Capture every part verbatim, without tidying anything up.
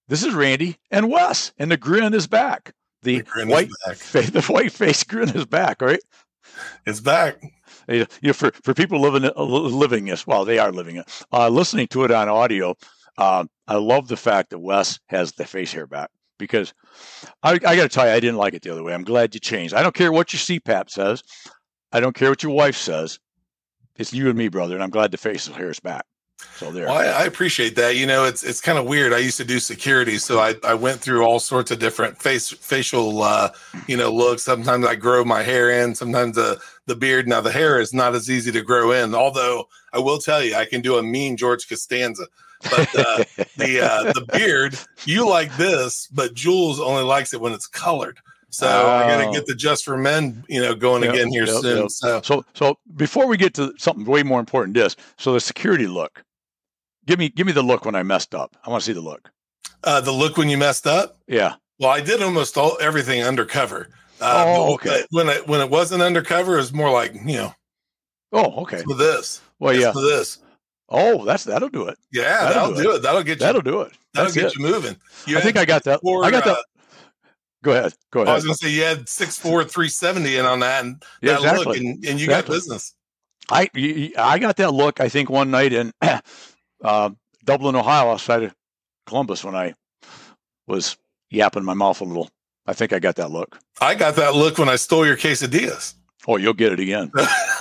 This is Randy and Wes, and the grin is back. The, the white, fa- the white face grin is back, right? It's back. You know, for for people living living this, well, they are living it. Uh, listening to it on audio, uh, I love the fact that Wes has the face hair back because I, I got to tell you, I didn't like it the other way. I'm glad you changed. I don't care what your C PAP says. I don't care what your wife says. It's you and me, brother, and I'm glad the facial hair is back. So there. Well, I, I appreciate that. You know, it's it's kind of weird. I used to do security, so I, I went through all sorts of different face facial uh, you know looks. Sometimes I grow my hair in, sometimes the the beard. Now the hair is not as easy to grow in. Although I will tell you, I can do a mean George Costanza. But uh, the uh, the beard, you like this, but Jules only likes it when it's colored. So oh. I got to get the Just for Men, you know, going yep, again here yep, soon. Yep. So. so so before we get to something way more important, this so the security look. Give me, give me the look when I messed up. I want to see the look. Uh, the look when you messed up? Yeah. Well, I did almost all everything undercover. Uh, oh, okay. When it when it wasn't undercover, it was more like you know. Oh, okay. For this. Well, it's yeah. For this. Oh, that's that'll do it. Yeah, that'll, that'll do, it. it. That'll get you. That'll do it. That'll That's get it. you moving. You I think I got that. Four, I got that. Uh, go ahead. Go ahead. I was going to say you had six four, three seventy in on that, and yeah, that exactly. look, and, and you exactly. got business. I I got that look. I think one night in. Uh, Dublin, Ohio, outside of Columbus, when I was yapping my mouth a little. I think I got that look. I got that look when I stole your quesadillas. Oh, you'll get it again.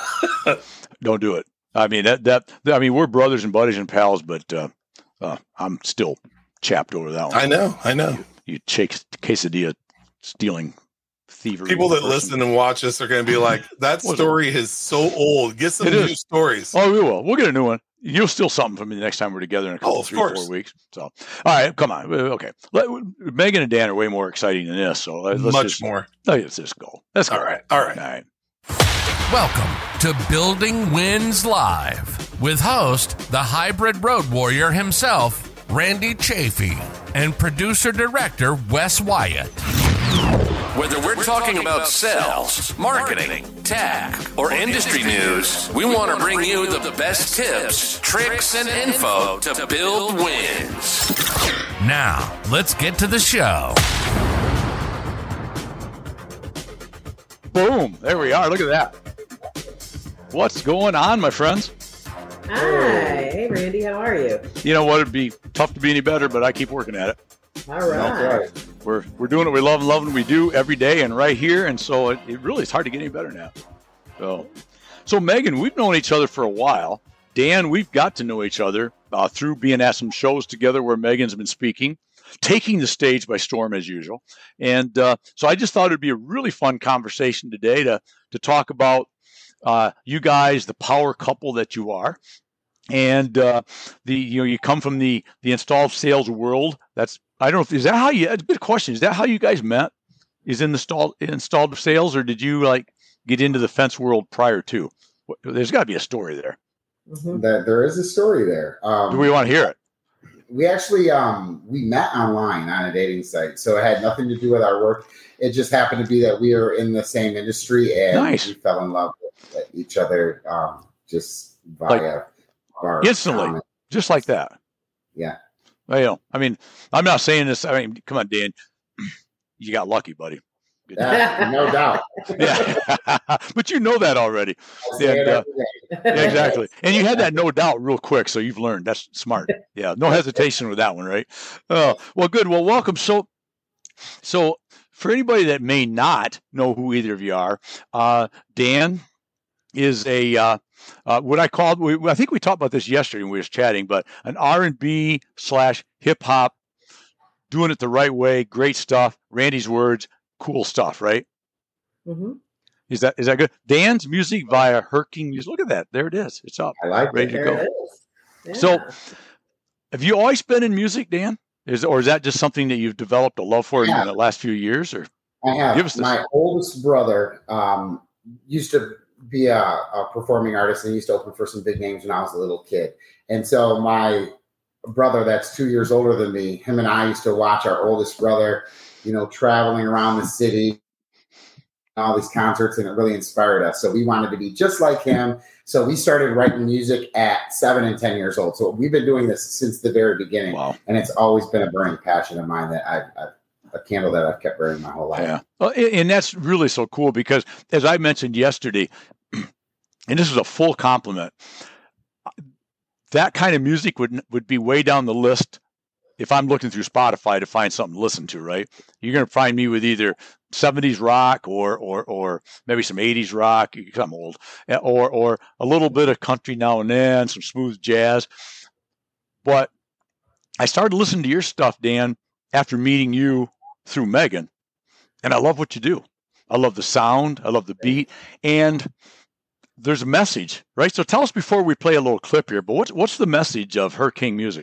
Don't do it. I mean, that, that, I mean, we're brothers and buddies and pals, but uh, uh, I'm still chapped over that one. I know. I know. You, you chase quesadilla stealing thievery. People that person. listen and watch us are going to be like, that story is so old. Get some it new is. stories. Oh, we will. We'll get a new one. You'll steal something from me the next time we're together in a couple, oh, three, course. four weeks. So, all right, come on. Okay. Let, Megan and Dan are way more exciting than this. So let's Much just, more. Let's just go. Let's go. All right. All right. All right. Welcome to Building Wins Live with host, the hybrid road warrior himself, Randy Chafee, and producer-director Wes Wyatt. Whether we're talking about sales, marketing, tech, or industry news, we want to bring you the best tips, tricks, and info to build wins. Now, let's get to the show. Boom. There we are. Look at that. What's going on, my friends? Hi. Hey, Randy. How are you? You know what? It'd be tough to be any better, but I keep working at it. All right. We're we're doing what we love and love and we do every day and right here, and so it, it really is hard to get any better now. So, so Megan, we've known each other for a while. Dan, we've got to know each other uh, through being at some shows together where Megan's been speaking, taking the stage by storm as usual. And uh, so I just thought it'd be a really fun conversation today to to talk about uh, you guys, the power couple that you are. And uh, the you know you come from the the installed sales world. That's I don't know if is that how you. That's a good question. Is that how you guys met? Is in the installed installed sales, or did you like get into the fence world prior to? There's got to be a story there. Mm-hmm. That there is a story there. Um, Do we want to hear it? We actually um, we met online on a dating site, so it had nothing to do with our work. It just happened to be that we were in the same industry, and nice. we fell in love with each other um, just via. Like, Our instantly, comment. Just like that. Yeah. Well, you know, I mean, I'm not saying this. I mean, come on, Dan. You got lucky, buddy. Yeah, no doubt. Yeah, but you know that already. And, uh, yeah, exactly. And you had that no doubt real quick, so you've learned. That's smart. Yeah, no hesitation with that one, right? Oh, well, good. Well, welcome. So, so for anybody that may not know who either of you are, uh, Dan is a uh, uh, what I called. We, I think we talked about this yesterday when we were chatting, but an R and B slash hip hop, doing it the right way. Great stuff. Randy's words, cool stuff, right? Mm-hmm. Is that is that good? Dan's music via Herking Music. Look at that. There it is. It's up. I like ready it. to There go. it is. Yeah. So, have you always been in music, Dan? Is or is that just something that you've developed a love for Yeah. in the last few years? Or I have. Give us this. My oldest brother um, used to be a, a performing artist and he used to open for some big names when I was a little kid. And so my brother that's two years older than me, him and I used to watch our oldest brother, you know, traveling around the city, all these concerts, and it really inspired us. So we wanted to be just like him. So we started writing music at seven and ten years old. So we've been doing this since the very beginning. Wow. And it's always been a burning passion of mine that I've, I've a candle that I've kept burning my whole life. Yeah. Well, and that's really so cool because as I mentioned yesterday, and this is a full compliment, that kind of music would would be way down the list if I'm looking through Spotify to find something to listen to, right? You're going to find me with either seventies rock or or or maybe some eighties rock, because I'm old, or or a little bit of country now and then, some smooth jazz. But I started listening to your stuff, Dan, after meeting you through Megan, and I love what you do. I love the sound, I love the beat, and there's a message, right? So tell us before we play a little clip here, but what's what's the message of Her King Music?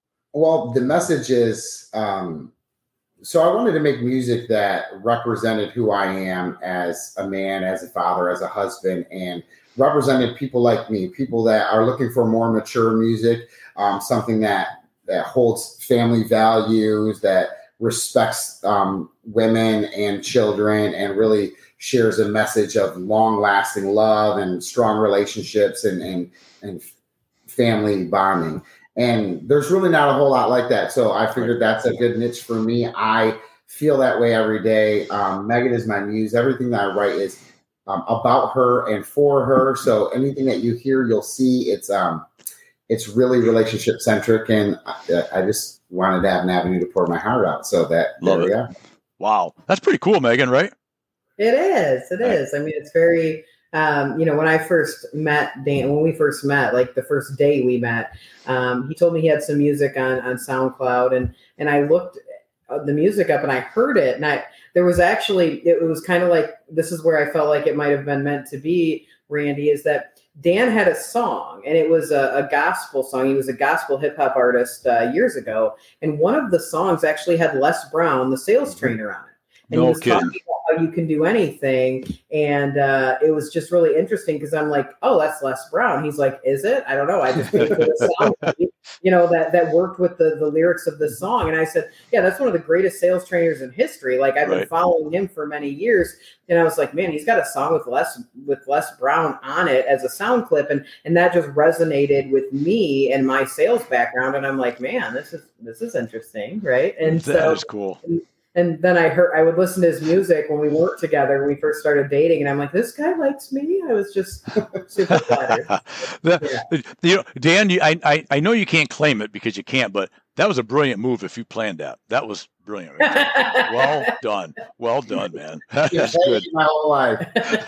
Well, the message is, um, so I wanted to make music that represented who I am as a man, as a father, as a husband, and represented people like me, people that are looking for more mature music, um, something that, that holds family values, that respects um, women and children, and really shares a message of long-lasting love and strong relationships and, and, and family bonding. And there's really not a whole lot like that. So I figured that's a good niche for me. I feel that way every day. Um, Megan is my muse. Everything that I write is um, about her and for her. So anything that you hear, you'll see it's um, it's really relationship centric. And I, I just wanted to have an avenue to pour my heart out. So that Love there we it. are. Wow. That's pretty cool, Megan, right? It is. It is. I mean, it's very, um, you know, when I first met Dan, when we first met, like the first day we met, um, he told me he had some music on, on SoundCloud, and, and I looked the music up and I heard it, and I, there was actually, it was kind of like, this is where I felt like it might've been meant to be, Randy, is that Dan had a song, and it was a, a gospel song. He was a gospel hip hop artist uh, years ago. And one of the songs actually had Les Brown, the sales trainer, on it. And No he was kidding. talking about how you can do anything. And uh, it was just really interesting because I'm like, oh, that's Les Brown. He's like, is it? I don't know. I just picked the song, you know, that, that worked with the, the lyrics of the song. And I said, yeah, that's one of the greatest sales trainers in history. Like, I've been Right. following him for many years. And I was like, man, he's got a song with Les with Les Brown on it as a sound clip. And and that just resonated with me and my sales background. And I'm like, man, this is this is interesting, right? And That so is cool. And then I heard, I would listen to his music when we worked together, when we first started dating. And I'm like, this guy likes me. I was just super flattered. The- Yeah. you know, Dan, you, I, I I know you can't claim it because you can't, but that was a brilliant move if you planned that. That was brilliant. Right there. Well done. Well done, man. You've That's had good. it my whole life.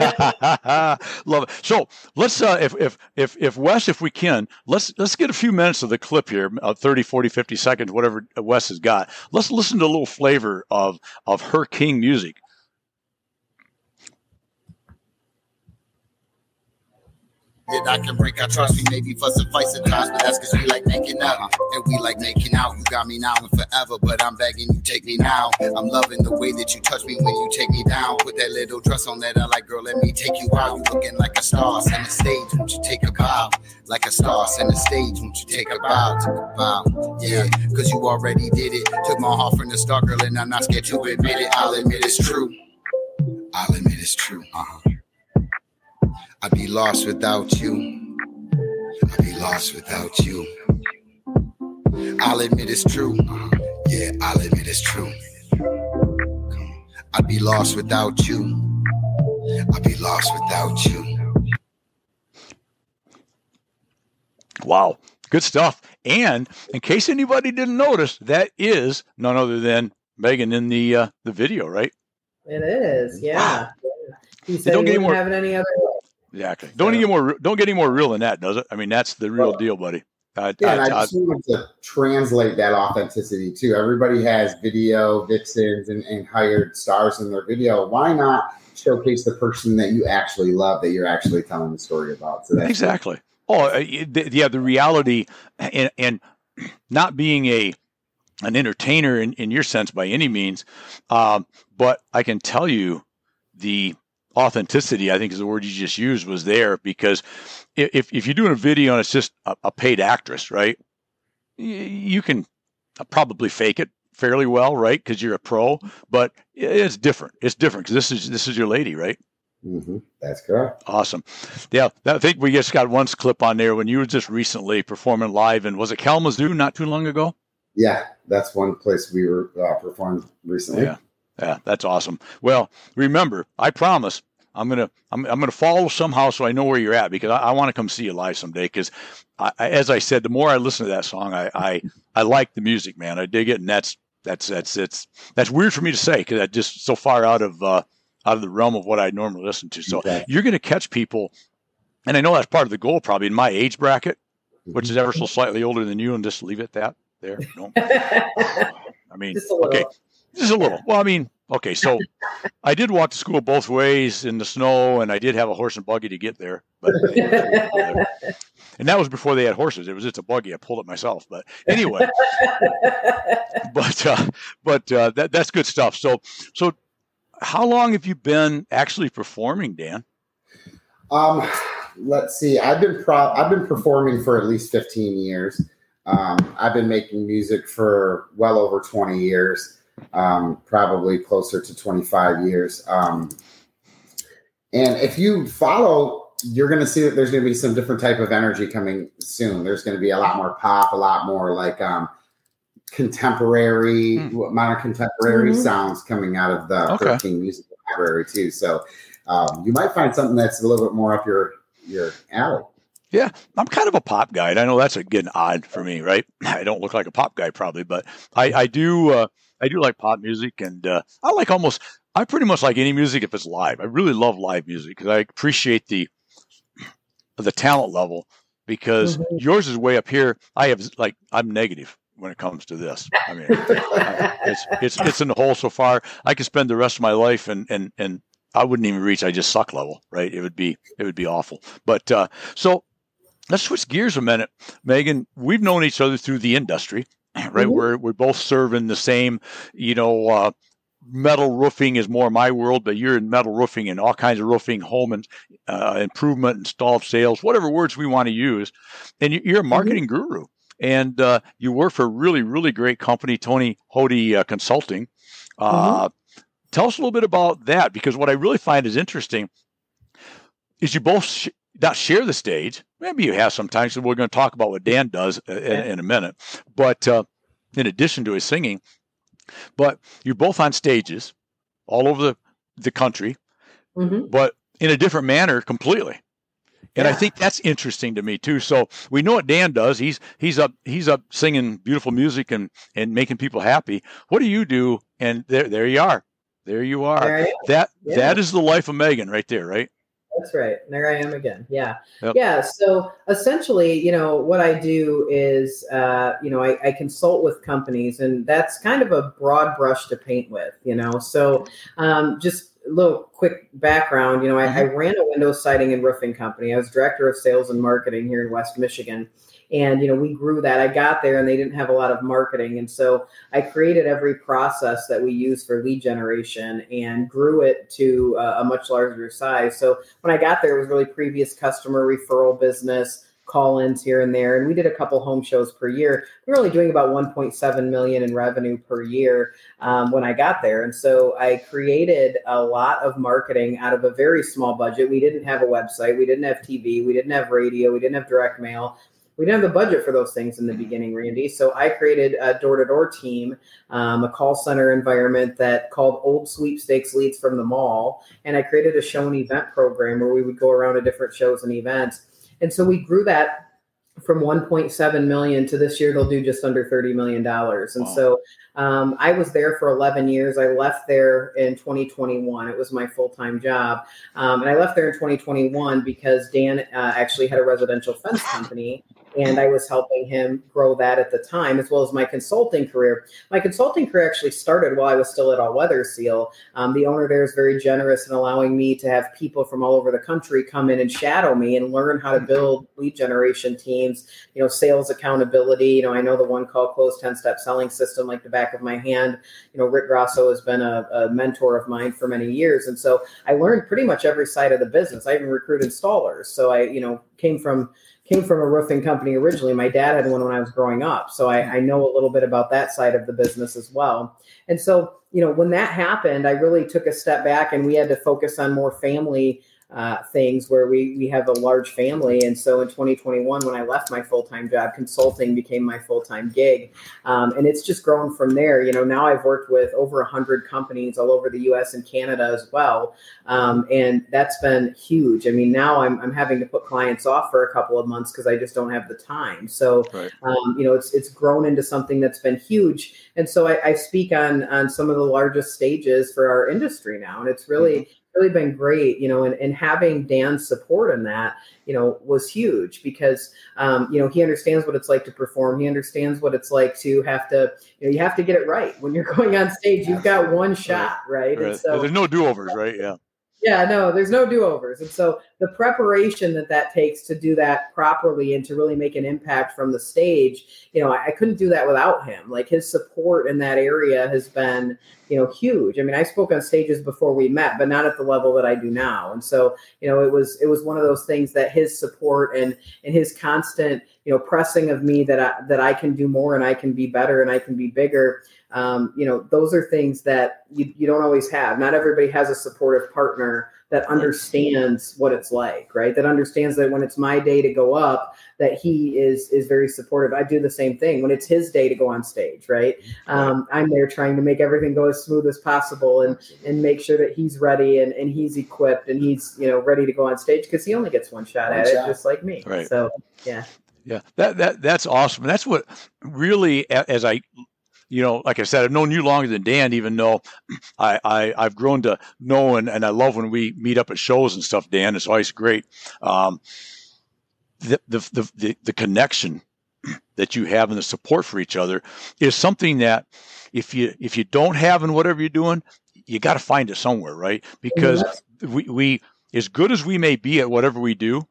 Love it. So let's uh if if if if Wes, if we can, let's let's get a few minutes of the clip here, uh, thirty, forty, fifty seconds, whatever Wes has got. Let's listen to a little flavor of of Her King Music. That I can break our trust. We may be fussing fights at times, but that's because we like making up. And we like making out. You got me now and forever, but I'm begging you, take me now. I'm loving the way that you touch me when you take me down. Put that little dress on that I like, girl, let me take you out. You looking like a star, center stage, won't you take a bow? Like a star, center stage, won't you take a bow? Take a bow, yeah, because you already did it. Took my heart from the start, girl, and I'm not scared to admit it. I'll admit it's true. I'll admit it's true, uh-huh. I'd be lost without you. I'd be lost without you. I'll admit it's true. Uh, yeah, I'll admit it's true. Come on. I'd be lost without you. I'd be lost without you. Wow. Good stuff. And in case anybody didn't notice, that is none other than Megan in the uh, the video, right? It is. Yeah. Wow. He said don't he get wouldn't more- have it any other way. Exactly. Don't get more. Don't get any more real than that, does it? I mean, that's the real deal, buddy. I, Yeah, and I, I I, just wanted to translate that authenticity too. Everybody has video vixens and, and hired stars in their video. Why not showcase the person that you actually love, that you're actually telling the story about? So that's exactly. Oh, uh, the, yeah. The reality and, and not being a an entertainer in, in your sense by any means, um, but I can tell you the authenticity, I think is the word you just used, was there, because if if you're doing a video and it's just a, a paid actress, right, you, you can probably fake it fairly well, right? Because you're a pro, but it's different. It's different because this is this is your lady, right? Mm-hmm. That's correct. Awesome. Yeah, I think we just got one clip on there when you were just recently performing live, and was it Kalamazoo not too long ago? Yeah, that's one place we were uh, performed recently. Yeah, yeah, that's awesome. Well, remember, I promise I'm gonna I'm I'm gonna follow somehow so I know where you're at, because I, I want to come see you live someday. Because as I said, the more I listen to that song, I, I I like the music, man. I dig it, and that's that's that's it's that's weird for me to say because that's just so far out of uh, out of the realm of what I normally listen to. So okay. You're gonna catch people, and I know that's part of the goal, probably in my age bracket, which is ever so slightly older than you, and just leave it at that. There, no. I mean, just okay, just a little. Well, I mean, okay. So, I did walk to school both ways in the snow, and I did have a horse and buggy to get there. But, and that was before they had horses. It was just a buggy. I pulled it myself. But anyway, but uh, but uh, that that's good stuff. So, so how long have you been actually performing, Dan? Um, let's see. I've been pro- I've been performing for at least fifteen years. Um, I've been making music for well over twenty years, um, probably closer to twenty-five years. Um, and if you follow, you're going to see that there's going to be some different type of energy coming soon. There's going to be a lot more pop, a lot more like um, contemporary, mm. modern contemporary mm-hmm. sounds coming out of the okay. thirteen Music Library too. So um, you might find something that's a little bit more up your your alley. Yeah, I'm kind of a pop guy. And I know that's a, getting odd for me, right? I don't look like a pop guy probably, but I, I do uh, I do like pop music, and uh, I like almost I pretty much like any music if it's live. I really love live music because I appreciate the the talent level, because mm-hmm. yours is way up here. I have like I'm negative when it comes to this. I mean, it's it's it's in the hole so far. I could spend the rest of my life and and and I wouldn't even reach I just suck level, right? It would be it would be awful. But uh, so. Let's switch gears a minute, Megan. We've known each other through the industry, right? Mm-hmm. We're we're both serving the same, you know, uh, metal roofing is more my world, but you're in metal roofing and all kinds of roofing, home and uh, improvement, installed sales, whatever words we want to use. And you're a marketing mm-hmm. guru, and uh, you work for a really, really great company, Tony Hody uh, Consulting. Uh, mm-hmm. Tell us a little bit about that, because what I really find is interesting is you both sh- not share the stage. Maybe you have sometimes, so we're going to talk about what Dan does in, in a minute. But uh, in addition to his singing, but you're both on stages all over the, the country, mm-hmm. but in a different manner completely. And yeah. I think that's interesting to me too. So we know what Dan does. He's he's up he's up singing beautiful music and, and making people happy. What do you do? And there there you are. There you are. There that yeah. that is the life of Megan right there, right? That's right. There I am again. Yeah. Yep. Yeah. So essentially, you know, what I do is, uh, you know, I, I consult with companies, and that's kind of a broad brush to paint with, you know. So um, just a little quick background, you know, I, I ran a window siding and roofing company. I was director of sales and marketing here in West Michigan. And, you know, we grew that. I got there and they didn't have a lot of marketing. And so I created every process that we use for lead generation and grew it to uh, a much larger size. So when I got there, it was really previous customer referral business, call-ins here and there. And we did a couple home shows per year. We were only doing about one point seven million in revenue per year um, when I got there. And so I created a lot of marketing out of a very small budget. We didn't have a website. We didn't have T V. We didn't have radio. We didn't have direct mail. We didn't have the budget for those things in the beginning, Randy. So I created a door-to-door team, um, a call center environment that called old sweepstakes leads from the mall. And I created a show and event program where we would go around to different shows and events. And so we grew that from one point seven million to this year, they'll do just under thirty million dollars. And wow. so um, I was there for eleven years. I left there in twenty twenty-one. It was my full-time job. Um, and I left there in twenty twenty-one because Dan uh, actually had a residential fence company. And I was helping him grow that at the time, as well as my consulting career. My consulting career actually started while I was still at All Weather Seal. Um, the owner there is very generous in allowing me to have people from all over the country come in and shadow me and learn how to build lead generation teams, you know, sales accountability. You know, I know the one call close ten-step selling system like the back of my hand. You know, Rick Grosso has been a, a mentor of mine for many years. And so I learned pretty much every side of the business. I even recruited installers. So I, you know, came from came from a roofing company originally. My dad had one when I was growing up. So I, I know a little bit about that side of the business as well. And so, you know, when that happened, I really took a step back and we had to focus on more family Uh, things where we we have a large family. And so in twenty twenty-one, when I left my full-time job, consulting became my full-time gig. Um, and it's just grown from there. You know, now I've worked with over one hundred companies all over the U S and Canada as well. Um, and that's been huge. I mean, now I'm, I'm having to put clients off for a couple of months because I just don't have the time. So, right. um, you know, it's it's grown into something that's been huge. And so I, I speak on, on some of the largest stages for our industry now. And it's really, mm-hmm. really been great, you know, and, and having Dan's support in that, you know, was huge because, um, you know, he understands what it's like to perform. He understands what it's like to have to, you know, you have to get it right. When you're going on stage, you've got one shot, right? right. And so there's no do-overs, right? Yeah. Yeah, no, there's no do-overs. And so the preparation that that takes to do that properly and to really make an impact from the stage, you know, I, I couldn't do that without him. Like his support in that area has been, you know, huge. I mean, I spoke on stages before we met, but not at the level that I do now. And so, you know, it was, it was one of those things that his support and, and his constant, you know, pressing of me that I, that I can do more and I can be better and I can be bigger. Um, you know, those are things that you, you don't always have. Not everybody has a supportive partner that understands what it's like, right? That understands that when it's my day to go up, that he is is very supportive. I do the same thing when it's his day to go on stage, right? Um, I'm there trying to make everything go as smooth as possible and and make sure that he's ready and, and he's equipped and he's, you know, ready to go on stage because he only gets one shot one at shot. it, just like me. Right. So, yeah. Yeah, that that that's awesome. And that's what really, as I, you know, like I said, I've known you longer than Dan, even though I, I, I've grown to know and, and I love when we meet up at shows and stuff, Dan. It's always great. Um, the, the, the, the, the connection that you have and the support for each other is something that if you, if you don't have in whatever you're doing, you got to find it somewhere, right? Because mm-hmm. we, we, as good as we may be at whatever we do,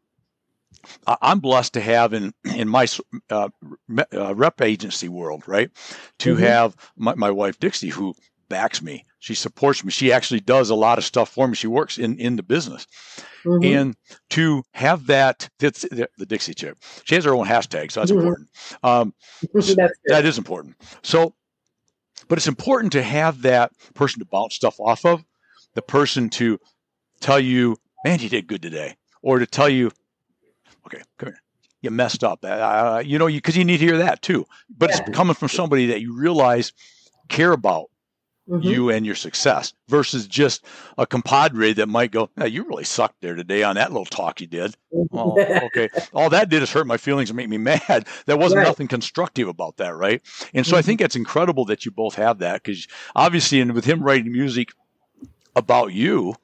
I'm blessed to have in, in my uh, uh, rep agency world, right, to mm-hmm. have my, my wife, Dixie, who backs me. She supports me. She actually does a lot of stuff for me. She works in, in the business. Mm-hmm. And to have that, that's the, the Dixie chick. She has her own hashtag, so that's mm-hmm. important. Um, so that's that is important. So, but it's important to have that person to bounce stuff off of, the person to tell you, man, you did good today, or to tell you, okay, come here. You messed up. Uh, you know, you because you need to hear that too. But yeah. it's coming from somebody that you realize care about mm-hmm. you and your success versus just a compadre that might go, hey, you really sucked there today on that little talk you did. Oh, okay. All that did is hurt my feelings and make me mad. There wasn't right. nothing constructive about that, right? And so mm-hmm. I think it's incredible that you both have that because obviously, and with him writing music about you,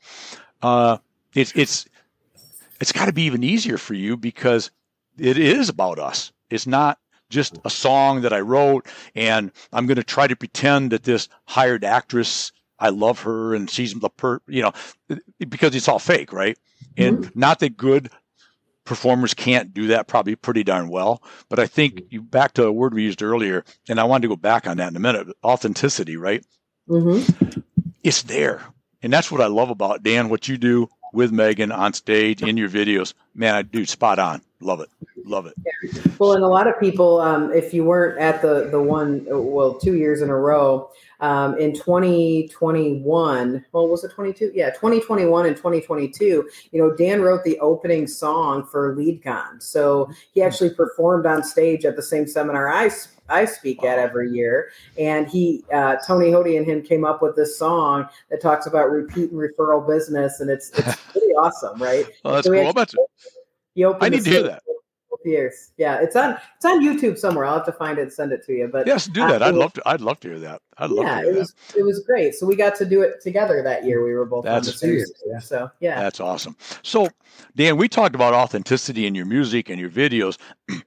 uh, it's it's. It's got to be even easier for you because it is about us. It's not just a song that I wrote and I'm going to try to pretend that this hired actress, I love her and she's the per, you know, because it's all fake, right? And mm-hmm. not that good performers can't do that probably pretty darn well, but I think you back to a word we used earlier, and I wanted to go back on that in a minute, authenticity, right? Mm-hmm. It's there. And that's what I love about Dan, what you do with Megan on stage in your videos. Man, I do spot on. Love it. Love it. Yeah. Well, and a lot of people, um, if you weren't at the, the one, well, two years in a row, um, in twenty twenty-one, well, was it twenty-two? Yeah, twenty twenty-one and twenty twenty-two, you know, Dan wrote the opening song for LeadCon. So he actually performed on stage at the same seminar I I speak at every year. And he, uh, Tony Hody and him came up with this song that talks about repeat and referral business. And it's, it's pretty awesome, right? Oh, that's so cool. Actually, he opened I need to hear that. Years. Yeah, it's on it's on YouTube somewhere. I'll have to find it and send it to you. But yes, do that. I'd love to I'd love to hear that. I'd love yeah, to hear it was that. it was great. So we got to do it together that year. We were both that's on the series. Yeah. So yeah. That's awesome. So Dan, we talked about authenticity in your music and your videos.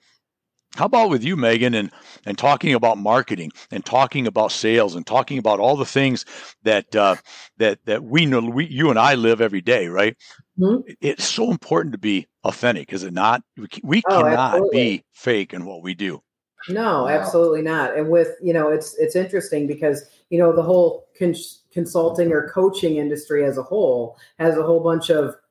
How about with you, Megan, and, and talking about marketing and talking about sales and talking about all the things that uh, that that we know, we, you and I live every day, right? Mm-hmm. It's so important to be authentic, is it not? We, we oh, cannot absolutely. be fake in what we do. No, absolutely not. And with, you know, it's it's interesting because, you know, the whole cons- consulting or coaching industry as a whole has a whole bunch of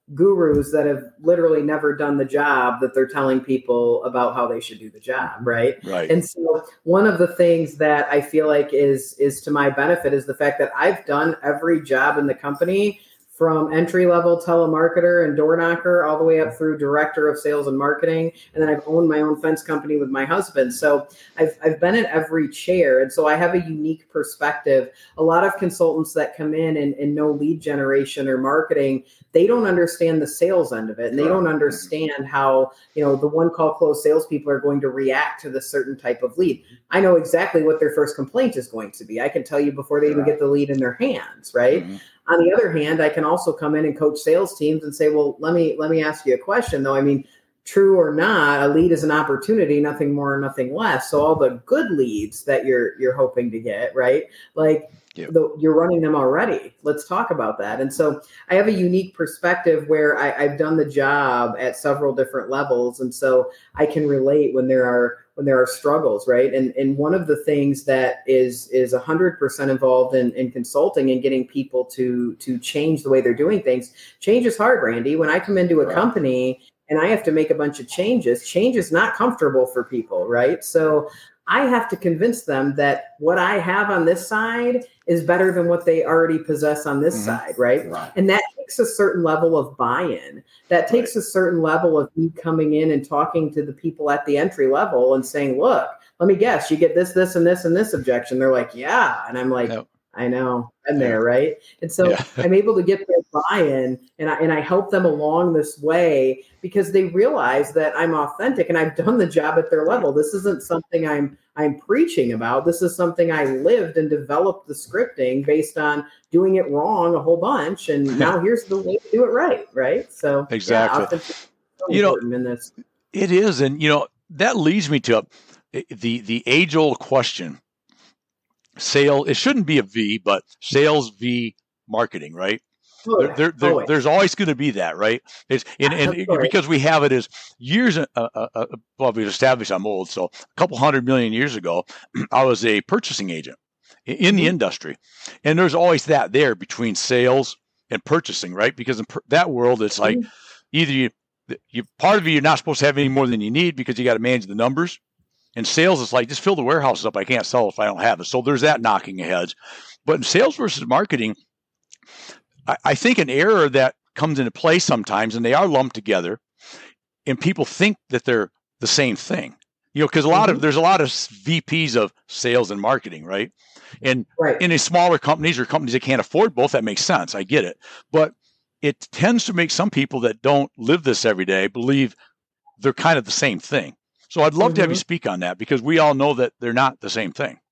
gurus that have literally never done the job that they're telling people about how they should do the job, right? Right. And so one of the things that I feel like is is to my benefit is the fact that I've done every job in the company, from entry-level telemarketer and door knocker all the way up through director of sales and marketing. And then I've owned my own fence company with my husband. So I've, I've been in every chair. And so I have a unique perspective. A lot of consultants that come in and, and know lead generation or marketing, they don't understand the sales end of it. And they don't understand how, you know, the one call close salespeople are going to react to the certain type of lead. I know exactly what their first complaint is going to be. I can tell you before they even get the lead in their hands, right? Mm-hmm. On the other hand, I can also come in and coach sales teams and say, well, let me let me ask you a question, though. I mean, true or not, a lead is an opportunity, nothing more, nothing less. So all the good leads that you're you're hoping to get, right? Like yep. the, you're running them already. Let's talk about that. And so I have a unique perspective where I, I've done the job at several different levels. And so I can relate when there are when there are struggles, right? And and one of the things that is is one hundred percent involved in, in consulting and getting people to to change the way they're doing things. Change is hard, Randy. When I come into a right. company and I have to make a bunch of changes, change is not comfortable for people, right? So I have to convince them that what I have on this side is better than what they already possess on this mm-hmm. side, right? right? And that takes a certain level of buy-in. That takes right. a certain level of me coming in and talking to the people at the entry level and saying, look, let me guess, you get this, this, and this, and this objection. They're like, yeah. And I'm like, nope. I know, I'm there, right? And so yeah. I'm able to get their buy-in, and I and I help them along this way because they realize that I'm authentic and I've done the job at their level. This isn't something I'm I'm preaching about. This is something I lived and developed the scripting based on doing it wrong a whole bunch, and now here's the way to do it right, right? So exactly, yeah, so you know, in this. It is, and you know that leads me to the the age-old question. Sale, it shouldn't be a V, but sales v marketing, right? Oh, yeah. there, there, there's always going to be that, right? It's and, and because we have it as years. Uh, uh, uh, well, we've established I'm old, so a couple hundred million years ago, I was a purchasing agent in mm-hmm. the industry, and there's always that there between sales and purchasing, right? Because in per- that world, it's like mm-hmm. either you, you part of it you're not supposed to have any more than you need because you got to manage the numbers. And sales is like, just fill the warehouses up. I can't sell if I don't have it. So there's that knocking heads. But in sales versus marketing, I, I think an error that comes into play sometimes, and they are lumped together, and people think that they're the same thing. You know, because a lot mm-hmm. of there's a lot of V Ps of sales and marketing, right? And right. in a smaller companies or companies that can't afford both, that makes sense. I get it. But it tends to make some people that don't live this every day believe they're kind of the same thing. So I'd love mm-hmm. to have you speak on that because we all know that they're not the same thing.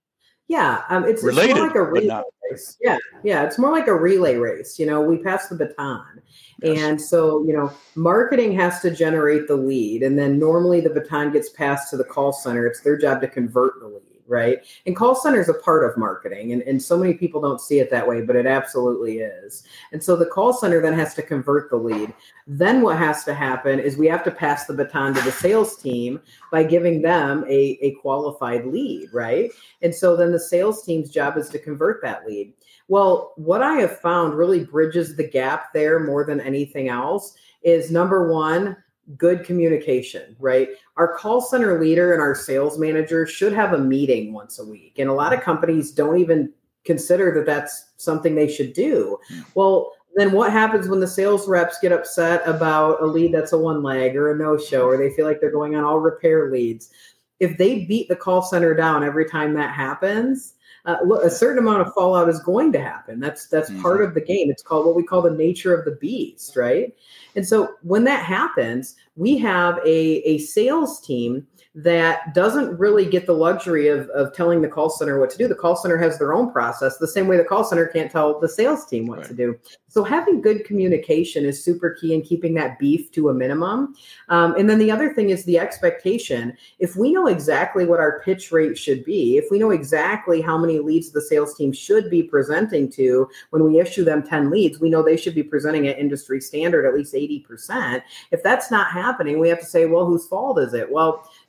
Yeah, um, it's, Related, it's more like a relay race. Yeah, yeah, it's more like a relay race. You know, we pass the baton. Yes. And so, you know, marketing has to generate the lead. And then normally the baton gets passed to the call center. It's their job to convert the lead. Right. And call center is a part of marketing. And, and so many people don't see it that way, but it absolutely is. And so the call center then has to convert the lead. Then what has to happen is we have to pass the baton to the sales team by giving them a, a qualified lead. Right. And so then the sales team's job is to convert that lead. Well, what I have found really bridges the gap there more than anything else is number one, good communication, right? Our call center leader and our sales manager should have a meeting once a week. And a lot of companies don't even consider that that's something they should do. Well, then what happens when the sales reps get upset about a lead that's a one leg or a no-show, or they feel like they're going on all repair leads? If they beat the call center down every time that happens, Uh, a certain amount of fallout is going to happen. That's that's mm-hmm. part of the game. It's called what we call the nature of the beast, right? And so when that happens, we have a, a sales team that doesn't really get the luxury of, of telling the call center what to do. The call center has their own process, the same way the call center can't tell the sales team what right. to do. So having good communication is super key in keeping that beef to a minimum. Um, and then the other thing is the expectation. If we know exactly what our pitch rate should be, if we know exactly how many leads the sales team should be presenting to when we issue them ten leads, we know they should be presenting at industry standard at least eighty percent. If that's not happening, we have to say, well, whose fault is it? Well,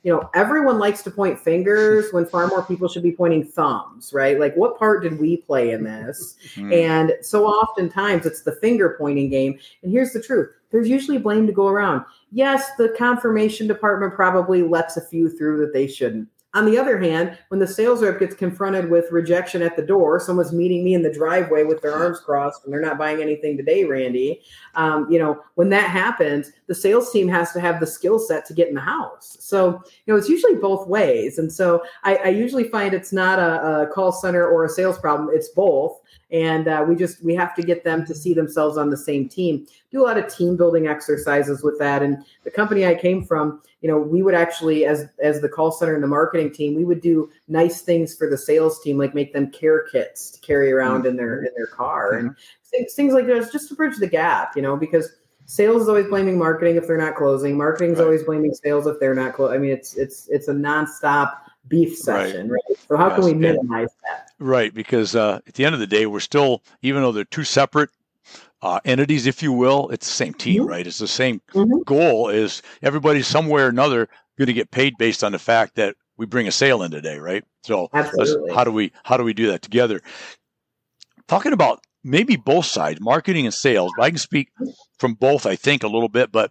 you know, everyone likes to point fingers when far more people should be pointing thumbs, right? Like, what part did we play in this? Mm. And so oftentimes it's the finger pointing game. And here's the truth. There's usually blame to go around. Yes, the confirmation department probably lets a few through that they shouldn't. On the other hand, when the sales rep gets confronted with rejection at the door, someone's meeting me in the driveway with their arms crossed and they're not buying anything today, Randy. Um, you know, when that happens, the sales team has to have the skill set to get in the house. So, you know, it's usually both ways. And so I, I usually find it's not a, a call center or a sales problem. It's both. And uh, we just, we have to get them to see themselves on the same team. Do a lot of team building exercises with that. And the company I came from, you know, we would actually, as as the call center and the marketing team, we would do nice things for the sales team, like make them care kits to carry around mm-hmm. in their in their car mm-hmm. and things, things like that, just to bridge the gap, you know, because sales is always blaming marketing if they're not closing. Marketing is right. always blaming sales if they're not closing. I mean, it's it's it's a nonstop beef session, right? right? So how yes. can we minimize that? Right, because uh, at the end of the day, we're still, even though they're two separate uh, entities, if you will, it's the same team, mm-hmm. right? It's the same mm-hmm. goal. Is everybody somewhere or another going to get paid based on the fact that we bring a sale in today, right? So how do we how do we do that together? Talking about maybe both sides, marketing and sales, but I can speak from both, I think, a little bit. But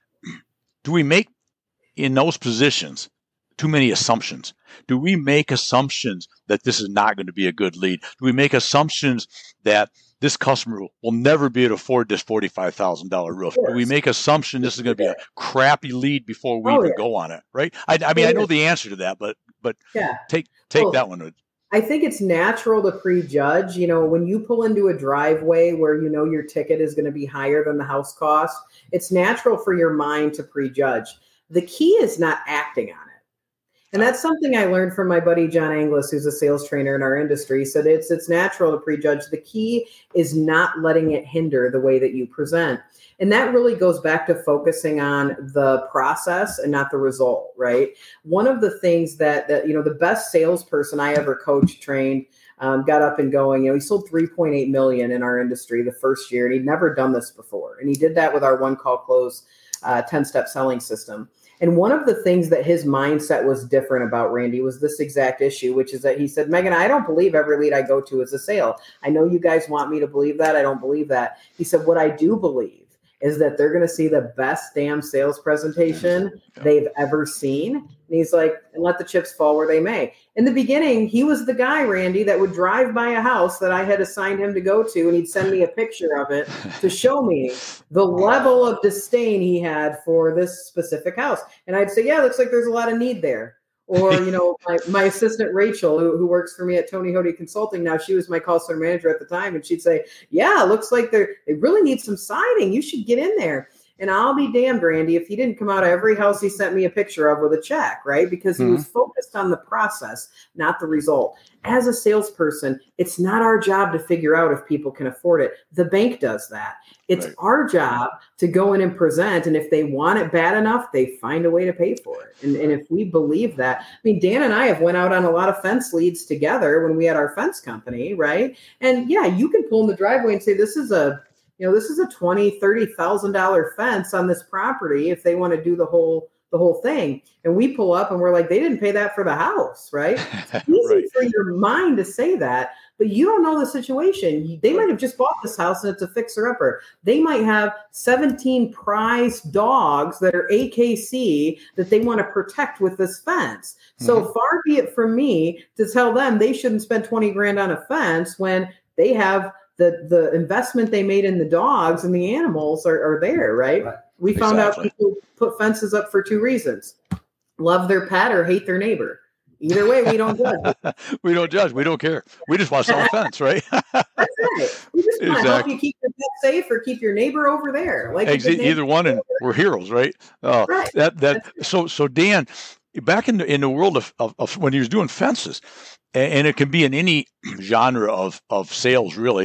do we make in those positions too many assumptions? Do we make assumptions that this is not going to be a good lead? Do we make assumptions that this customer will never be able to afford this forty-five thousand dollars roof? Do we make assumption this is going to be a crappy lead before we oh, even yeah. go on it, right? I, I mean, yeah. I know the answer to that, but but yeah. take take well, that one. I think it's natural to prejudge. You know, when you pull into a driveway where you know your ticket is going to be higher than the house cost, it's natural for your mind to prejudge. The key is not acting on it. And that's something I learned from my buddy, John Anglis, who's a sales trainer in our industry. He said it's it's natural to prejudge. The key is not letting it hinder the way that you present. And that really goes back to focusing on the process and not the result, right? One of the things that, that you know, the best salesperson I ever coached, trained, um, got up and going, you know, he sold three point eight million in our industry the first year, and he'd never done this before. And he did that with our one call close uh, ten-step selling system. And one of the things that his mindset was different about, Randy, was this exact issue, which is that he said, Megan, I don't believe every lead I go to is a sale. I know you guys want me to believe that. I don't believe that. He said, what I do believe is that they're going to see the best damn sales presentation they've ever seen. And he's like, and let the chips fall where they may. In the beginning, he was the guy, Randy, that would drive by a house that I had assigned him to go to, and he'd send me a picture of it to show me the level of disdain he had for this specific house. And I'd say, yeah, looks like there's a lot of need there. Or, you know, my, my assistant, Rachel, who, who works for me at Tony Hody Consulting now, she was my call center manager at the time. And she'd say, yeah, looks like they're, they really need some siding. You should get in there. And I'll be damned, Randy, if he didn't come out of every house he sent me a picture of with a check, right? Because he mm-hmm. was focused on the process, not the result. As a salesperson, it's not our job to figure out if people can afford it. The bank does that. It's right. our job to go in and present. And if they want it bad enough, they find a way to pay for it. And, and if we believe that, I mean, Dan and I have went out on a lot of fence leads together when we had our fence company, right? And yeah, you can pull in the driveway and say, this is a, you know, this is a twenty thousand dollars, thirty thousand dollars fence on this property if they want to do the whole the whole thing. And we pull up and we're like, they didn't pay that for the house, right? It's easy right. for your mind to say that, but you don't know the situation. They might have just bought this house and it's a fixer-upper. They might have seventeen prized dogs that are A K C that they want to protect with this fence. So mm-hmm. far be it from me to tell them they shouldn't spend twenty grand on a fence when they have the the investment they made in the dogs and the animals are, are there, right? right. We found exactly. out people put fences up for two reasons: love their pet or hate their neighbor. Either way, we don't judge. we don't judge. We don't care. We just want to sell a fence, right? That's right. We just want exactly. to help you keep your pet safe or keep your neighbor over there. Like Ex- either one, and we're heroes, right? Uh, right. That that. So so Dan, back in the in the world of, of, of when he was doing fences, and, and it can be in any genre of of sales, really.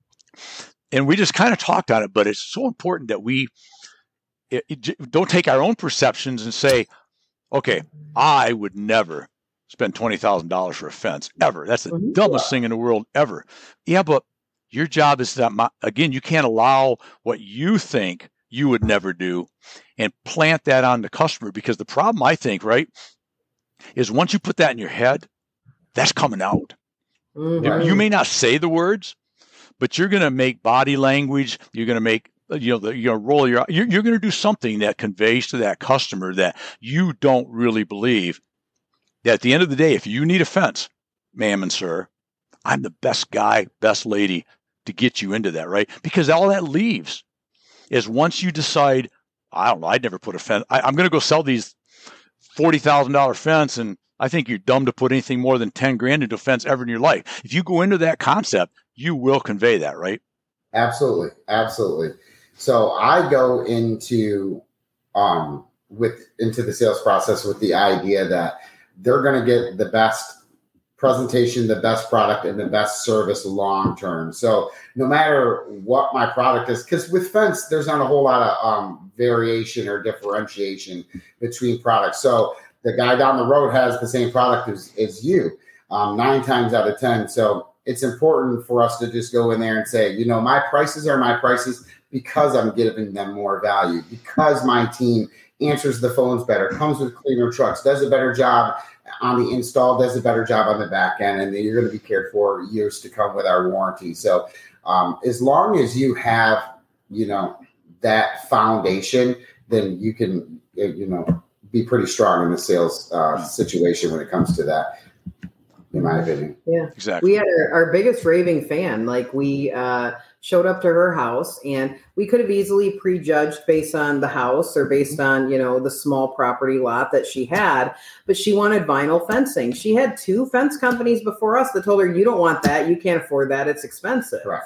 And we just kind of talked on it, but it's so important that we it, it, don't take our own perceptions and say, okay, I would never spend twenty thousand dollars for a fence, ever. That's the mm-hmm. dumbest thing in the world, ever. Yeah, but your job is that, my, again, you can't allow what you think you would never do, and plant that on the customer. Because the problem, I think, right, is once you put that in your head, that's coming out. Mhm. You may not say the words, but you're going to make body language. You're going to make, you know, the, you're going to roll your, you're, you're going to do something that conveys to that customer that you don't really believe. That at the end of the day, if you need a fence, ma'am and sir, I'm the best guy, best lady to get you into that, right? Because all that leaves is once you decide, I don't know, I'd never put a fence. I, I'm going to go sell these forty thousand dollars fence, and I think you're dumb to put anything more than ten grand into a fence ever in your life. If you go into that concept, you will convey that, right? Absolutely. Absolutely. So I go into, um, with, into the sales process with the idea that they're going to get the best presentation, the best product, and the best service long term. So no matter what my product is, because with fence, there's not a whole lot of um, variation or differentiation between products. So the guy down the road has the same product as, as you, um, nine times out of ten. So it's important for us to just go in there and say, you know, my prices are my prices because I'm giving them more value, because my team answers the phones better, comes with cleaner trucks, does a better job on the install, does a better job on the back end, and then you're going to be cared for years to come with our warranty. So um, as long as you have, you know, that foundation, then you can, you know, be pretty strong in the sales uh, situation when it comes to that, in my opinion. Yeah, exactly. We had our, our biggest raving fan. Like we uh, showed up to her house, and we could have easily prejudged based on the house or based on, you know, the small property lot that she had, but she wanted vinyl fencing. She had two fence companies before us that told her, you don't want that. You can't afford that. It's expensive. Right.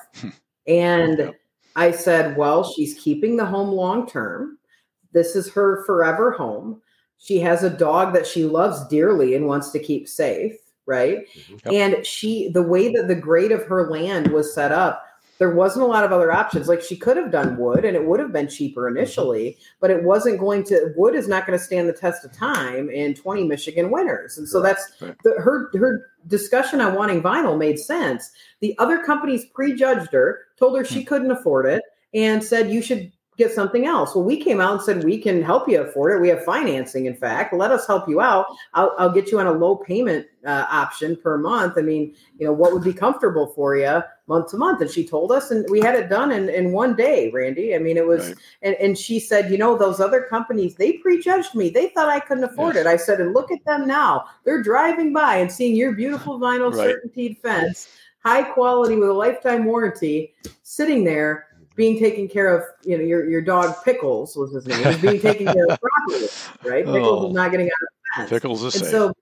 And I said, well, she's keeping the home long-term. This is her forever home. She has a dog that she loves dearly and wants to keep safe. Right. Yep. And she, the way that the grade of her land was set up, there wasn't a lot of other options. Like she could have done wood and it would have been cheaper initially, but it wasn't going to, wood is not going to stand the test of time in twenty Michigan winters. And so that's right. the, her, her discussion on wanting vinyl made sense. The other companies prejudged her, told her she couldn't afford it, and said, you should get something else. Well, we came out and said, we can help you afford it. We have financing. In fact, let us help you out. I'll, I'll get you on a low payment uh, option per month. I mean, you know, what would be comfortable for you month to month? And she told us, and we had it done in, in one day, Randy. I mean, it was, right. and, and she said, you know, those other companies, they prejudged me. They thought I couldn't afford yes. it. I said, and look at them now. They're driving by and seeing your beautiful vinyl right. certainteed fence, high quality with a lifetime warranty, sitting there, being taken care of, you know, your, your dog Pickles was his name, was being taken care of properly, right? Pickles oh, is not getting out of the fence. Pickles is and safe. So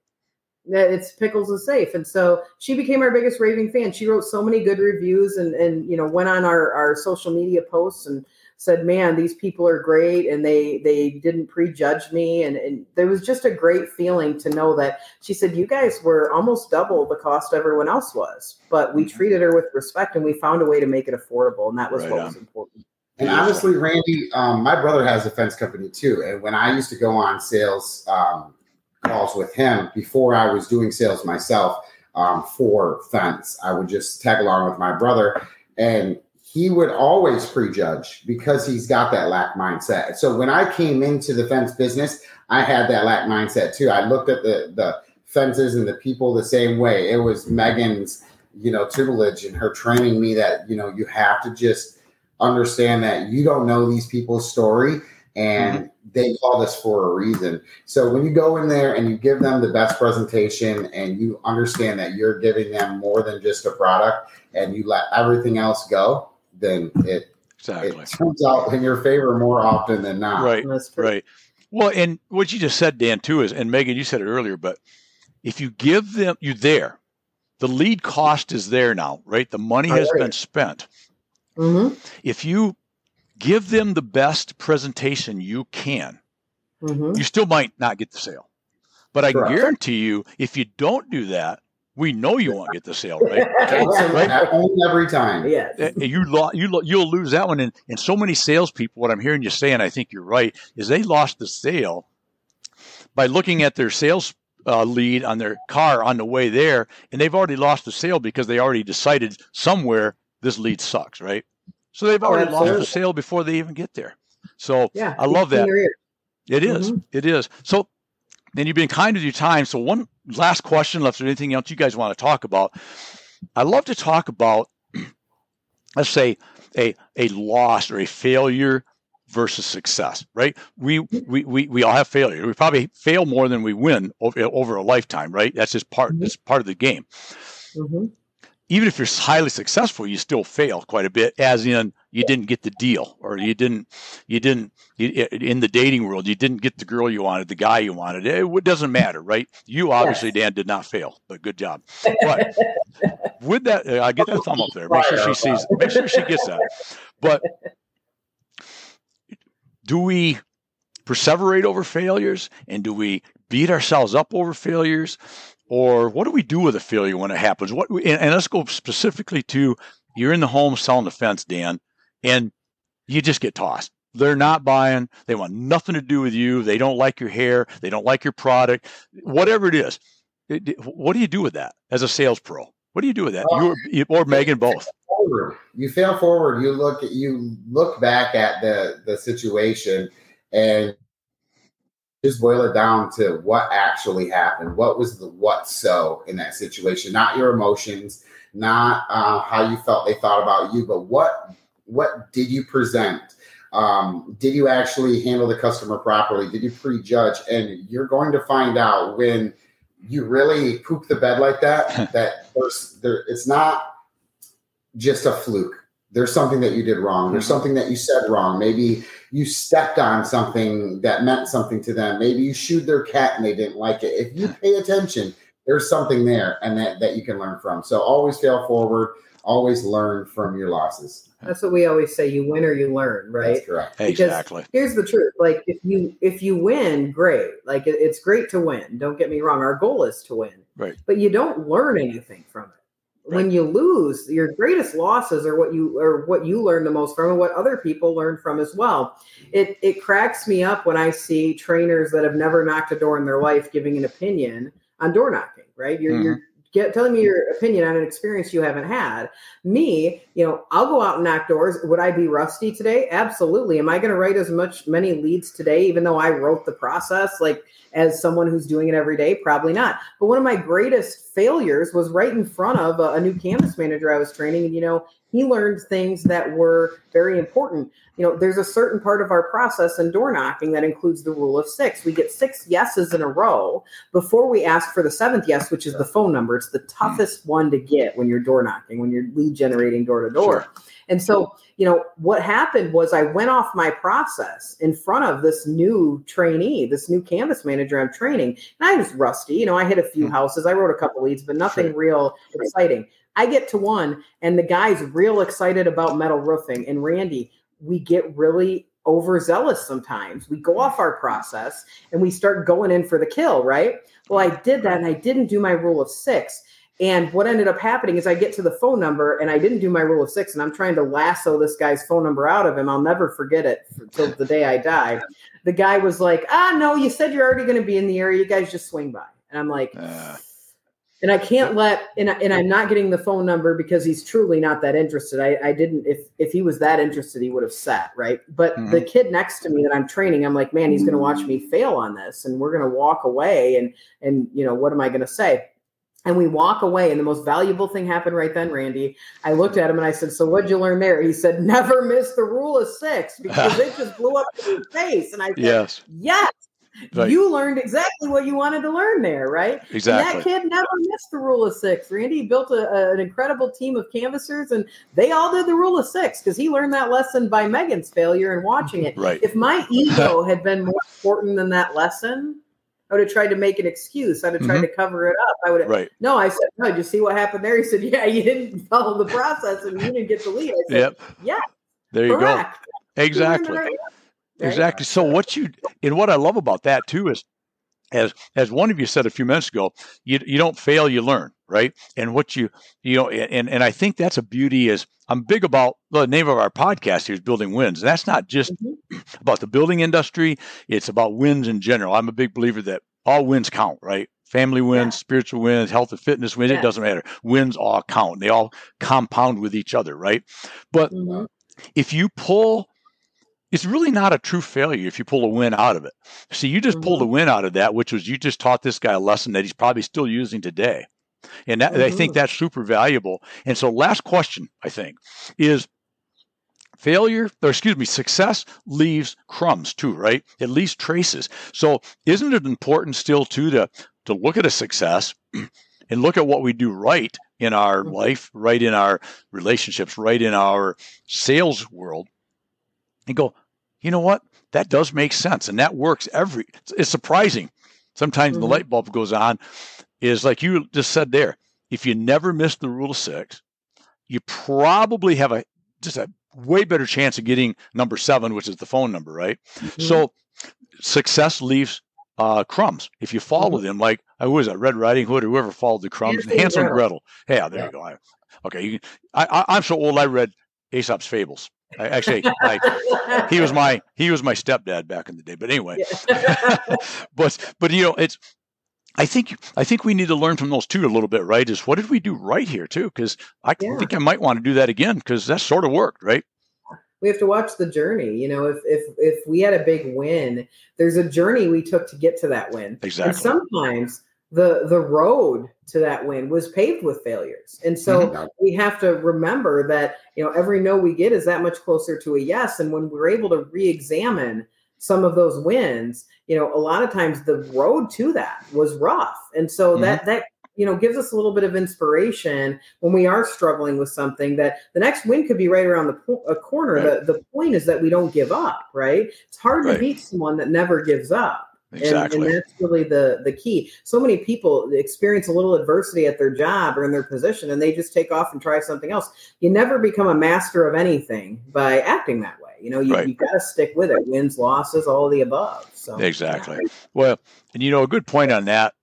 it's Pickles is safe. And so she became our biggest raving fan. She wrote so many good reviews and, and you know, went on our, our social media posts and said, man, these people are great. And they, they didn't prejudge me. And, and there was just a great feeling to know that she said, you guys were almost double the cost everyone else was, but we treated her with respect and we found a way to make it affordable. And that was right what on. was important. And honestly, Randy, um, my brother has a fence company too. And when I used to go on sales um, calls with him before I was doing sales myself um, for fence, I would just tag along with my brother, and he would always prejudge because he's got that lack mindset. So when I came into the fence business, I had that lack mindset too. I looked at the, the fences and the people the same way. It was Megan's, you know, tutelage and her training me that, you know, you have to just understand that you don't know these people's story and mm-hmm. they call this for a reason. So when you go in there and you give them the best presentation and you understand that you're giving them more than just a product and you let everything else go, then it, exactly. it turns out in your favor more often than not. Right, right. Well, and what you just said, Dan, too, is, and Megan, you said it earlier, but if you give them, you're there. The lead cost is there now, right? The money has right. been spent. Mm-hmm. If you give them the best presentation you can, mm-hmm. you still might not get the sale. But I Correct. guarantee you, if you don't do that, we know you won't get the sale, right? right? Every time. Yeah. You lo- you lo- you'll lose that one. And, and so many salespeople, what I'm hearing you say, and I think you're right, is they lost the sale by looking at their sales uh, lead on their car on the way there, and they've already lost the sale because they already decided somewhere this lead sucks, right? So they've already oh, lost the sale before they even get there. So Yeah, I love that. It is. Mm-hmm. It is. So, and you've been kind with your time. So one last question left. Is there anything else you guys want to talk about? I love to talk about, let's say, a a loss or a failure versus success, right? We we we, we all have failure. We probably fail more than we win over, over a lifetime, right? That's just part. That's part of the game. Mm-hmm. Even if you're highly successful, you still fail quite a bit, as in you didn't get the deal, or you didn't, you didn't, you, in the dating world, you didn't get the girl you wanted, the guy you wanted. It doesn't matter, right? You obviously, yes. Dan, did not fail, but good job. But with that, I get the thumb up there. Make sure she sees, make sure she gets that. But do we perseverate over failures, and do we beat ourselves up over failures? Or what do we do with a failure when it happens? What and, and let's go specifically to, you're in the home selling the fence, Dan, and you just get tossed. They're not buying. They want nothing to do with you. They don't like your hair. They don't like your product. Whatever it is, it, what do you do with that as a sales pro? What do you do with that? Well, you or, or Megan, both. Forward. You fail forward. You look at you look back at the the situation and just boil it down to what actually happened. What was the what so in that situation? Not your emotions, not uh, how you felt they thought about you, but what what did you present? Um, did you actually handle the customer properly? Did you prejudge? And you're going to find out when you really poop the bed like that, that there's there it's not just a fluke. There's something that you did wrong. There's something that you said wrong. Maybe you stepped on something that meant something to them. Maybe you shooed their cat and they didn't like it. If you pay attention, there's something there and that, that you can learn from. So always fail forward. Always learn from your losses. That's what we always say. You win or you learn, right? That's correct. Because exactly. Here's the truth. Like if you if you win, great. Like it, it's great to win. Don't get me wrong. Our goal is to win. Right. But you don't learn anything from it. Right. When you lose, your greatest losses are what you are what you learn the most from and what other people learn from as well. It it cracks me up when I see trainers that have never knocked a door in their life giving an opinion on door knocking, right? You're mm-hmm. you're get telling me your opinion on an experience you haven't had. Me, you know, I'll go out and knock doors. Would I be rusty today? Absolutely. Am I going to write as much many leads today, even though I wrote the process, like as someone who's doing it every day? Probably not. But one of my greatest failures was right in front of a, a new canvas manager I was training. And, you know, he learned things that were very important. You know, there's a certain part of our process in door knocking that includes the rule of six. We get six yeses in a row before we ask for the seventh yes, which is the phone number. It's the toughest one to get when you're door knocking, when you're lead generating door to door. And so, you know, what happened was I went off my process in front of this new trainee, this new canvas manager I'm training. And I was rusty. You know, I hit a few houses. I wrote a couple leads, but nothing sure. real exciting. I get to one and the guy's real excited about metal roofing. And Randy, we get really overzealous sometimes. We go off our process and we start going in for the kill, right? Well, I did that and I didn't do my rule of six. And what ended up happening is I get to the phone number and I didn't do my rule of six and I'm trying to lasso this guy's phone number out of him. I'll never forget it until the day I die. The guy was like, ah, no, you said you're already going to be in the area. You guys just swing by. And I'm like, uh. And I can't let, and, I, and I'm not getting the phone number because he's truly not that interested. I, I didn't, if if he was that interested, he would have sat, right? But mm-hmm. the kid next to me that I'm training, I'm like, man, he's going to watch me fail on this and we're going to walk away. And, and, you know, what am I going to say? And we walk away and the most valuable thing happened right then, Randy. I looked at him and I said, so what'd you learn there? He said, never miss the rule of six because it just blew up in his face. And I said, yes. yes. Right. You learned exactly what you wanted to learn there, right? Exactly. And that kid never missed the rule of six. Randy built a, a, an incredible team of canvassers, and they all did the rule of six because he learned that lesson by Megan's failure and watching it. Right. If my ego had been more important than that lesson, I would have tried to make an excuse. I'd have tried mm-hmm. to cover it up. I would have. Right. No, I said, no, did you see what happened there? He said, yeah, you didn't follow the process and you didn't get the lead. I said, yep. yeah. There you correct. go. Exactly. Right. Exactly. So what you, and what I love about that too is, As as one of you said a few minutes ago, you you don't fail, you learn, right? And what you you know, and and I think that's a beauty. Is I'm big about the name of our podcast here is Building Wins. And that's not just mm-hmm. about the building industry; it's about wins in general. I'm a big believer that all wins count, right? Family wins, yeah. spiritual wins, health and fitness wins. Yeah. It doesn't matter. Wins all count. They all compound with each other, right? But mm-hmm. if you pull it's really not a true failure if you pull a win out of it. See, you just mm-hmm. pulled a win out of that, which was you just taught this guy a lesson that he's probably still using today. And that, mm-hmm. I think that's super valuable. And so last question, I think, is failure, or excuse me, success leaves crumbs too, right? It leaves traces. So isn't it important still too to, to look at a success and look at what we do right in our mm-hmm. life, right in our relationships, right in our sales world, and go, you know what? That does make sense. And that works every, it's, it's surprising. Sometimes mm-hmm. the light bulb goes on, is like you just said there, if you never miss the rule of six, you probably have a just a way better chance of getting number seven, which is the phone number, right? Mm-hmm. So success leaves uh, crumbs. If you follow mm-hmm. them, like, who was it, Red Riding Hood or whoever followed the crumbs, Hansel, Hansel and Gretel. Hey, yeah, there yeah. you go. I, okay, you, I, I, I'm so old, I read Aesop's Fables. I, actually, I, he was my he was my stepdad back in the day. But anyway, yeah. but but you know, it's. I think I think we need to learn from those two a little bit, right? Is what did we do right here too? Because I yeah. think I might want to do that again because that sort of worked, right? We have to watch the journey. You know, if if if we had a big win, there's a journey we took to get to that win. Exactly. And sometimes the the road to that win was paved with failures, and so mm-hmm. we have to remember that you know every no we get is that much closer to a yes. And when we're able to re-examine some of those wins, you know, a lot of times the road to that was rough. And so mm-hmm. that, that, you know, gives us a little bit of inspiration when we are struggling with something that the next win could be right around the po- a corner. Right. The, the point is that we don't give up, right? It's hard right. to beat someone that never gives up. Exactly. And, and that's really the, the key. So many people experience a little adversity at their job or in their position, and they just take off and try something else. You never become a master of anything by acting that way. You know, you, right. you've got to stick with it. Wins, losses, all of the above. So exactly. Yeah. Well, and you know, a good point on that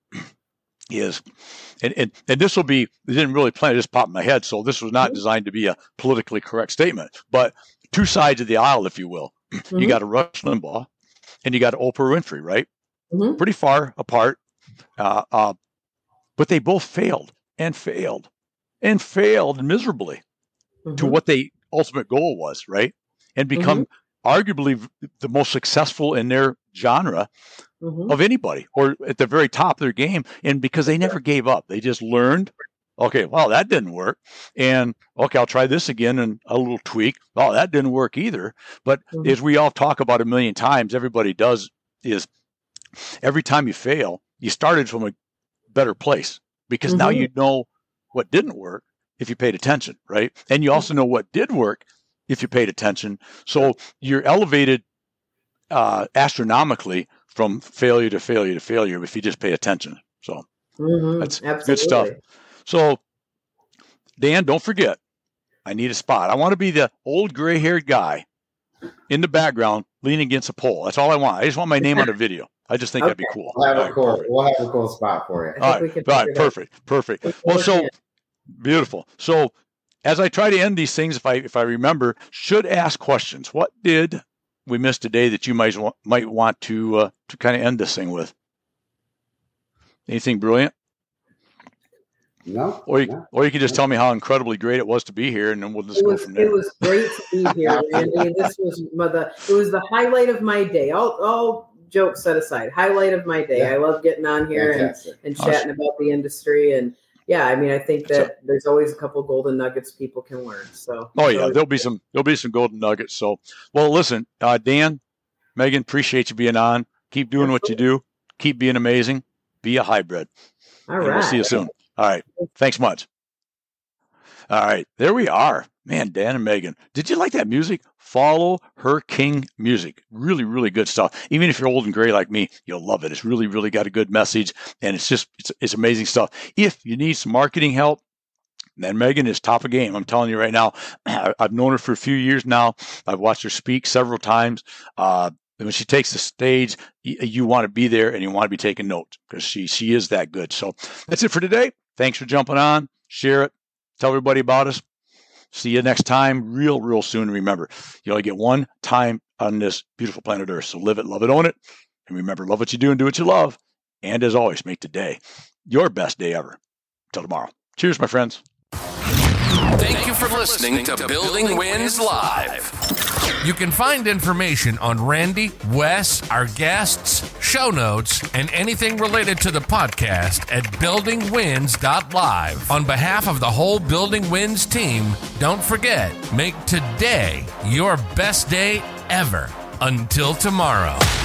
is, and, and, and this will be, they didn't really plan, it just popped in my head. So this was not mm-hmm. designed to be a politically correct statement, but two sides of the aisle, if you will. Mm-hmm. You got a Rush Limbaugh and you got Oprah Winfrey, right? Mm-hmm. Pretty far apart. Uh, uh, but they both failed and failed and failed miserably mm-hmm. to what the ultimate goal was, right? And become mm-hmm. arguably the most successful in their genre mm-hmm. of anybody, or at the very top of their game. And because they never gave up, they just learned, okay, well, that didn't work. And okay, I'll try this again and a little tweak. Oh, that didn't work either. But mm-hmm. as we all talk about a million times, everybody does is every time you fail, you started from a better place because mm-hmm. now you know what didn't work if you paid attention, right? And you also know what did work if you paid attention. So you're elevated uh, astronomically from failure to failure to failure if you just pay attention. So mm-hmm. that's Absolutely. Good stuff. So Dan, don't forget, I need a spot. I want to be the old gray-haired guy in the background leaning against a pole. That's all I want. I just want my name on a video. I just think okay. that'd be cool. We'll have, a right, cool we'll have a cool spot for you. All right, all right perfect, perfect. Well, so beautiful. So as I try to end these things, if I if I remember, should ask questions. What did we miss today that you might might want to uh, to kind of end this thing with? Anything brilliant? No. Or you, no, or you could just no. tell me how incredibly great it was to be here, and then we'll just it go was, from there. It was great to be here, Randy. This was my, the it was the highlight of my day. All all jokes set aside, highlight of my day. Yeah. I love getting on here and, and chatting awesome. about the industry and. Yeah, I mean, I think that so, there's always a couple golden nuggets people can learn. So, oh yeah, there'll be some there'll be some golden nuggets. So, well, listen, uh, Dan, Megan, appreciate you being on. Keep doing what you do. Keep being amazing. Be a hybrid. All and right. We'll see you soon. All right. Thanks much. All right, there we are. Man, Dan and Megan. Did you like that music? Follow Her King music. Really, really good stuff. Even if you're old and gray like me, you'll love it. It's really, really got a good message, and it's just, it's, it's amazing stuff. If you need some marketing help, then Megan is top of game. I'm telling you right now. I've known her for a few years now. I've watched her speak several times. Uh, when she takes the stage, you, you want to be there and you want to be taking notes because she she is that good. So that's it for today. Thanks for jumping on. Share it. Tell everybody about us. See you next time real, real soon. Remember, you only get one time on this beautiful planet Earth. So live it, love it, own it. And remember, love what you do and do what you love. And as always, make today your best day ever. Until tomorrow. Cheers, my friends. Thank you for listening to Building Wins Live. You can find information on Randy, Wes, our guests, show notes, and anything related to the podcast at building wins dot live. On behalf of the whole Building Wins team, don't forget, make today your best day ever. Until tomorrow.